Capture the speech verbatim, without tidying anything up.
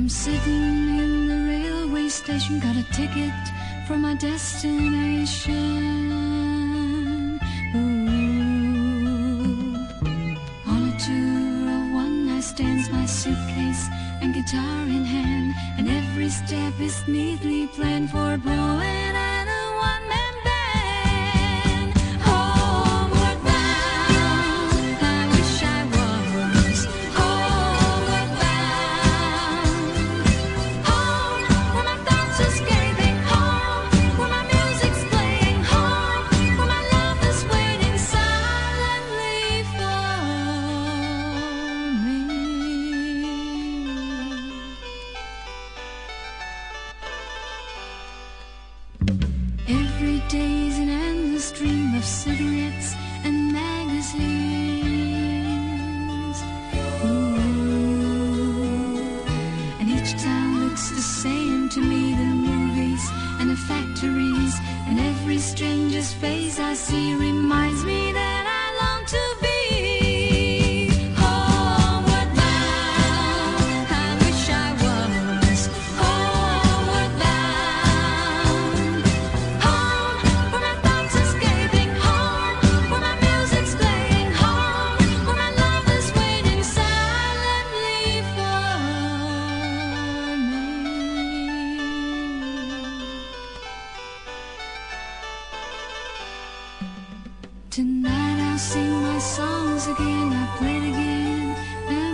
I'm sitting in the railway station, got a ticket for my destination. Ooh. On a tour of one night stands, my suitcase and guitar in hand, and every step is neatly planned for a poet and a one-man band. Homeward bound, I wish I was homeward bound. Home, where my thoughts are scathing. Home, where my music's playing. Home, where my love is waiting silently for me. Every day's an endless stream of cigarettes and magazines. Ooh. And each town looks the same to me, the movies and the factories, and every stranger's face I see reminds me that I long to be homeward bound. I wish I was homeward bound. Home, where my thoughts are scathing. Home, where my music's playing. Home, where my love is waiting silently for me. Tonight I'll sing my songs again, I play it again.